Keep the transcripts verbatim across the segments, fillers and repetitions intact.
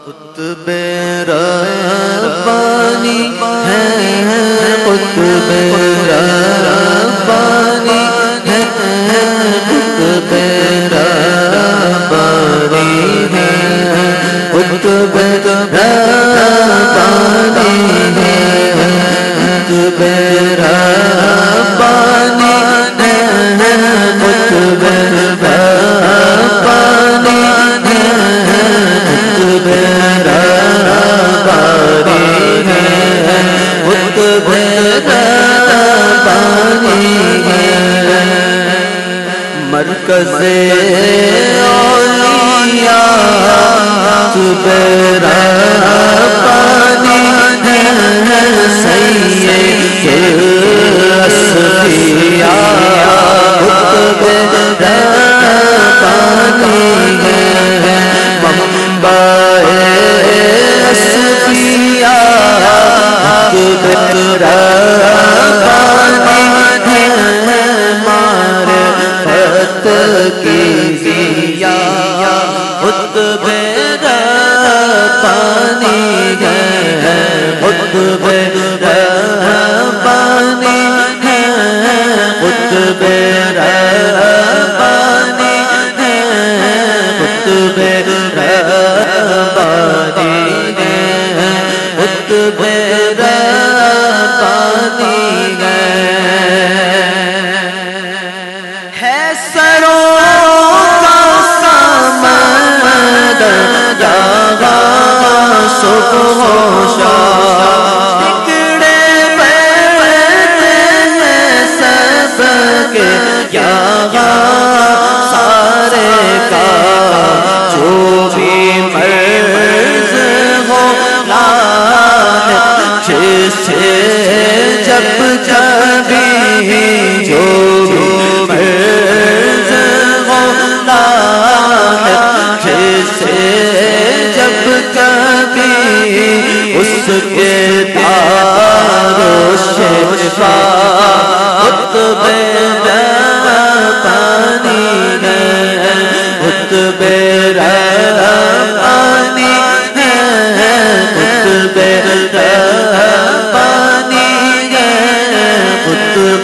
قطب ربانی ہے قطب ربانی ہے قطب ربانی ہے قطب ربانی ہے قطب ربانی ہے قطب ربانی ہے قطب مرکز اولیاء قطب ربانی ہے سید الاصفیاء قطب ربانی ہے منبع اصفیاء قطب ربانی ہے معرفت کی ضیاء قطب ربانی ہے قطب ربانی ہے قطب ربانی ہے قطب ربانی ہے قطب ربانی ہے سروں کا سمندر جاگا صبح و شام ٹکڑے بیٹھتے ہیں سب کے یہاں سارے کا جو بھی مرض ہو لاحق سے جب کبھی جو مرض ہو لاحق سے جب کبھی اس کے دار و شفا قطب ربانی ہے قطب ربانی ہے قطب ربانی ہے قطب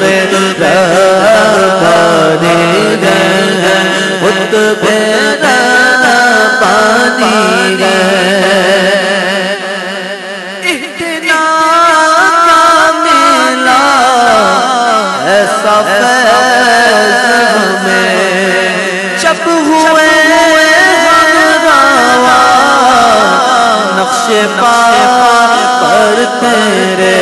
ربانی ہے قطب ربانی ہے اتنا کا ملا ایسا فیض ہمیں جب ہوئے نقش پا پر تیرے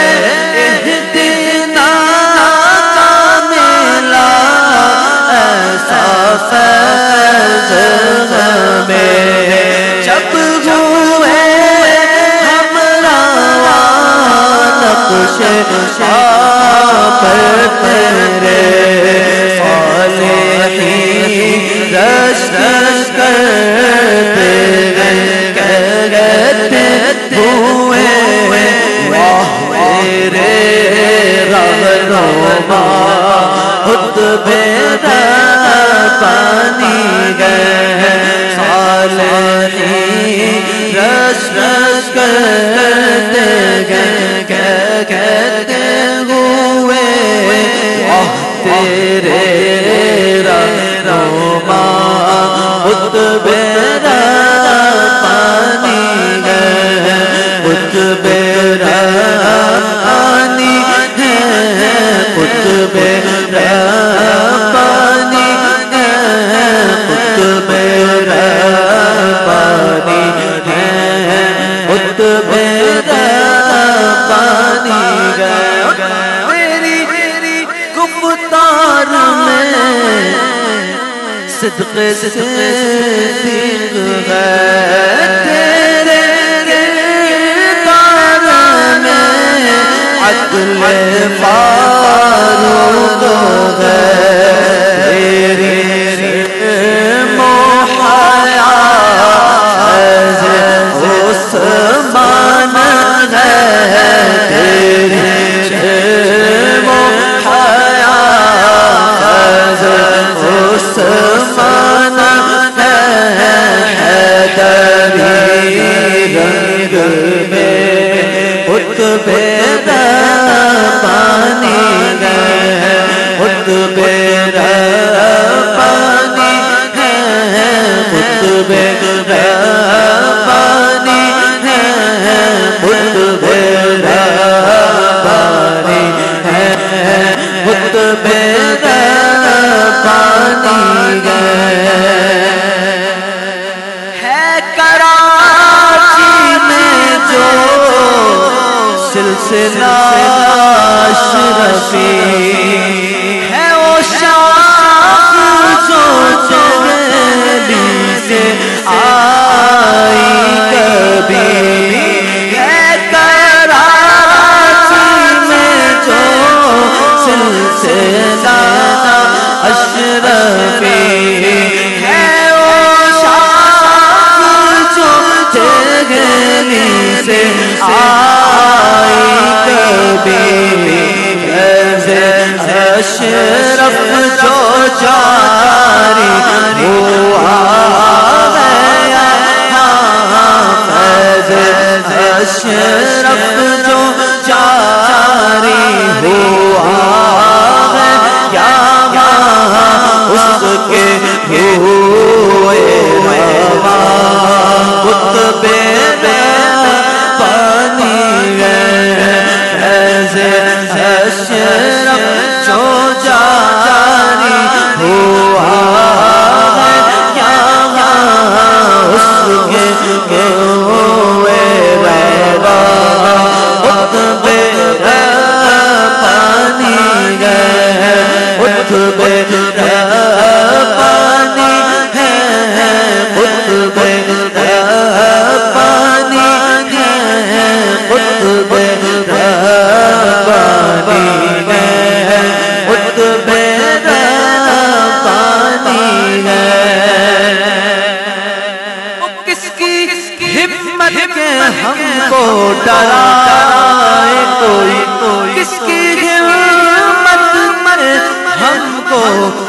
اتنا کا ملا ایسا فیض ہمیں جب ہوئے ہم روان نقش پا پر تیرے صالحین رش رش کرتے کہتے ہوئے واہ میرے رہنما قطب ربانی ہے صالحین رش رش کرتے کہتے ہوئے واہ تیرے رہنما قطب ربانی ہے قطب ربانی ہے قطب ربانی ہے قطب ربانی ہے قطب ربانی ہے تیری گفتار میں صدق صدق ہے تیرے کردار میں عدل فاروق ہے تیری محیات عثمان ہے تیری محیات عثمان ہے سلسلہ اشرفی ہے وہ شاخ جو چگلی سے آئی کبھی ہے کراچی میں جو سلسلہ اشرفی ہے وہ شاخ جو چگلی سے آئی کبھی اشرف جو جاری ہوا گیا اشرف جو جاری ہوا گیا اس کے ہوئے قطب پانی اشرف جو جاری ہوا گیا اس کے ہوئے قطب پانی گئے قطب پانی ہے قطب پانی ہے قطب پانی ہے قطب پانی ہے کس کی ہمت کے ہم کو ڈرائے کوئی کس کی ہمت میں ہم کو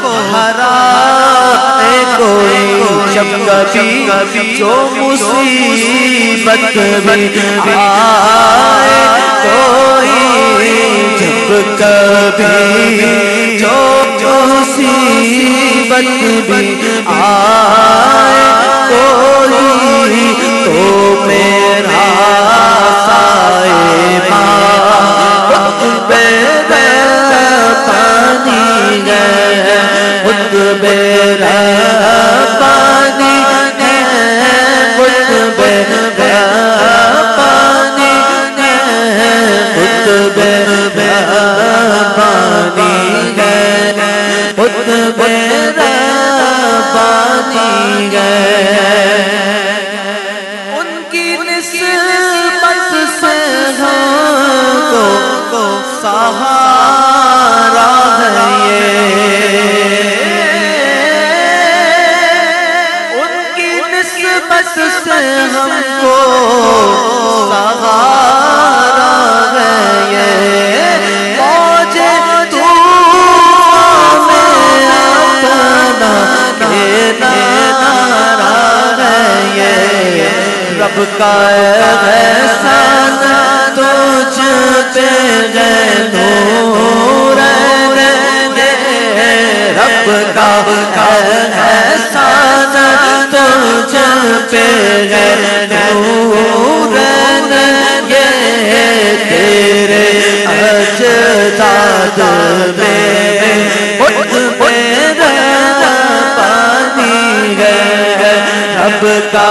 ہرائے کوئی جب کبھی جو مصیبت بھی آئے کوئی جب کبھی جو مصیبت بھی آئے کوئی تو میرا صاحبہ قطب پانی گئے قطب پانی گئے قطب پانی گئے قطب پانی گئے قطب پانی گئے ان کی نسبت سے ہم کو سہارا ہے یہ ان کی نسبت سے ہم کو سہارا ہے یہ موجے طوفان میں اپنا کنارہ ہے یہ رب کا احسان تجھ پہ ہے نور رب کا احسان تجھ پہ ہے نور یہ تیرے اجداد میں قطب پانی ہے رب کا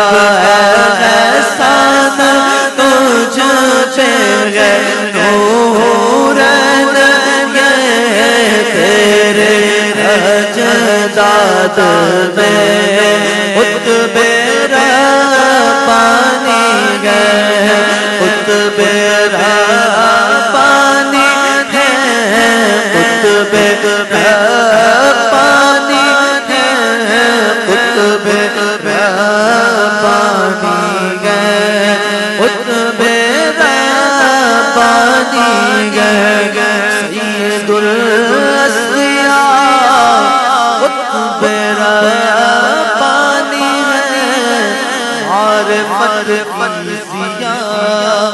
احسان تجھ پہ ہے نور یہ تیرے اجداد میں قطب پانی گئے قطب پانی ہے قطب پانی ہے قطب پانی گئے قطب پانی گئے سید الاسقیاء قطب پانی ہے معرفت کی ضیاء